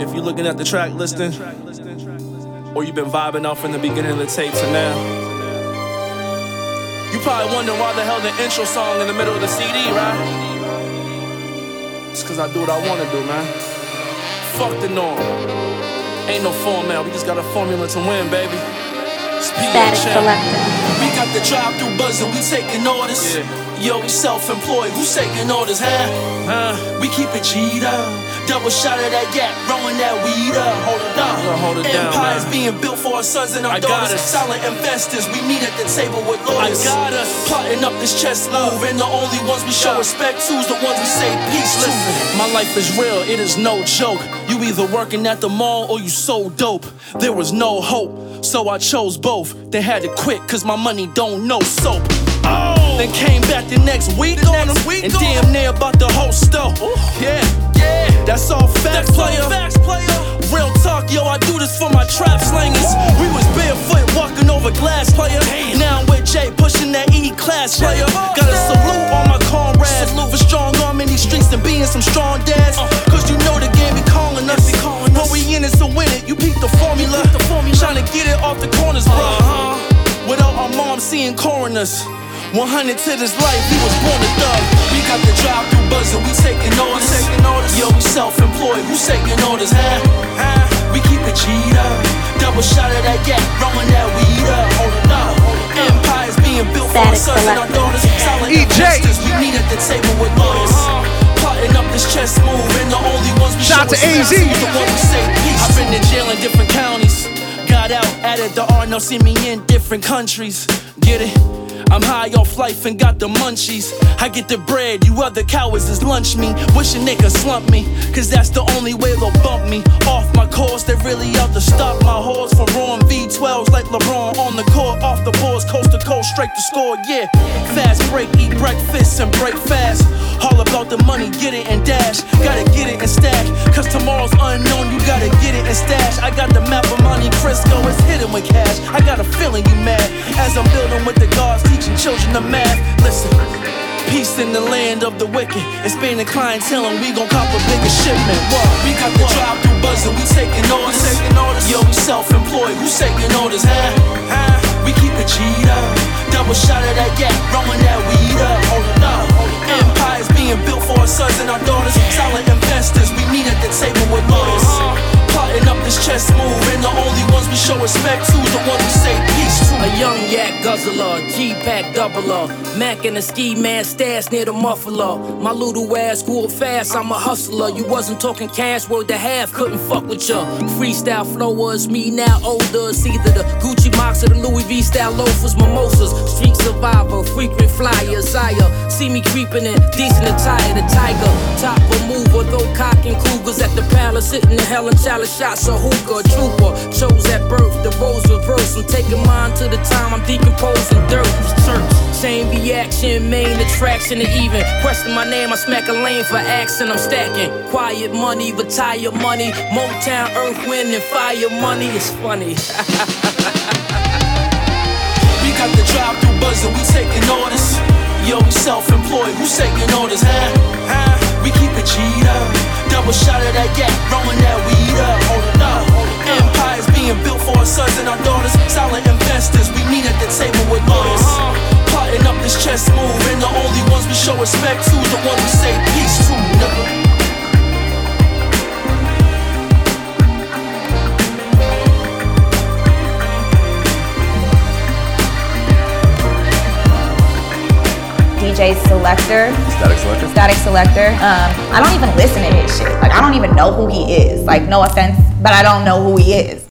If you're looking at the track listing, or you've been vibing off from the beginning of the tape to now, you probably wondering why the hell the intro song in the middle of the CD, right? It's cause I do what I wanna do, man. Fuck the norm. Ain't no format, we just got a formula to win, baby. Static Selector. We got the drive-through buzzing, we taking orders. Yeah. Yo, we self-employed, who's taking orders, huh? We keep it G'd up. Double shot of that yak, rolling that weed up. Hold it down. Hold it down, Empires man. being built for our sons and our daughters. Silent investors, we meet at the table with lawyers. I got us. Plotting up this chess move, and the only ones we show respect to's the ones we say peace to. My life is real, it is no joke. You either working at the mall or you sold dope. There was no hope, so I chose both. They had to quit, cause my money don't know soap. Then came back the next week on them, and damn near about the whole store. Yeah, that's all facts, player. Real talk, yo, I do this for my trap slangers. We was barefoot walking over glass, player. Now I'm with Jay pushing that E-class, player. Gotta salute all my comrades for strong arm in these streets and being some strong dads. Cause you know the game be calling us. When we in it to win it, you peep the formula. Trying to get it off the corners, bro. Without our mom seeing coroners. 100 to this life, he was born a thug. We got the drive-through buzzing, we taking orders. Yo, we self-employed, who's taking orders, huh? We keep it G'd up. Double shot of that yak, rolling that weed up. Hold it up. Empires being built for our sons and our daughters. Silent investors, we meet at the table with lawyers. Plotting up this chess move, and the only ones we Shout show to AZ. respect the ones we say peace. I've been in jail in different counties. Got out, added the R, now see me in different countries. Get it? I'm high off life and got the munchies. I get the bread, you other cowards is lunch me. Wishing they could slump me, cause that's the only way they'll bump me off my course. They really out to stop my horse from roaring V12s like LeBron on the court. Off the boards, coast to coast, straight to score, yeah. Fast break, eat breakfast and break fast. All about the money, get it and dash. Gotta get it and stack, cause tomorrow's unknown, you gotta get it and stash. I got the map of Monte Cristo, it's hidden with cash. I got a feeling you mad, as I'm building with the gods, teaching children of math. Listen, peace in the land of the wicked. Expanding clientele and we gon' cop a bigger shipment. What? We got the drive-through buzzing, we taking orders. Yo, we self-employed, who's taking orders, huh? We keep it G'd up. Double shot of that yak, rolling that weed up. Hold it up. Empires being built for our sons and our daughters. Silent investors, we meet at the table with lawyers. Plotting up this chess move, and the only ones we show respect to's the ones we say peace to. A young yak guzzler, G-pack doubler, Mac and a ski man stash near the muffler. My little ass grew up fast, I'm a hustler. You wasn't talking cash, word to half, couldn't fuck with ya. Freestyle flowers, me now older. It's either the Gucci Mox or the Louis V style loafers, mimosas. Street survivor, frequent flyer, sire. See me creeping in decent attire, the tiger. Top remover, throw cock and cougars at the palace, sitting in hell and challenge shots of hookah. Trooper, chose at birth, the roles reverse. I'm taking mine to the time I'm decomposing dirt. It's church, same reaction, main attraction to even. Question my name, I smack a lane for accent, I'm stacking. Quiet money, retire money, Motown, Earth, Wind, and Fire money. It's funny. We got the drive-through buzzing, we taking orders. Yo, we self-employed, who's taking orders, huh? We keep it G'd up. Double shot of that yak, rolling that weed up. Hold it up. Empires being built for our sons and our daughters. Silent investors, we meet at the table with lawyers. Plotting up this chess move, and the only ones we show respect to's the ones we say peace to, nigga. DJ Selector. Static Selector. I don't even listen to his shit. Like, I don't even know who he is. Like, no offense, but I don't know who he is.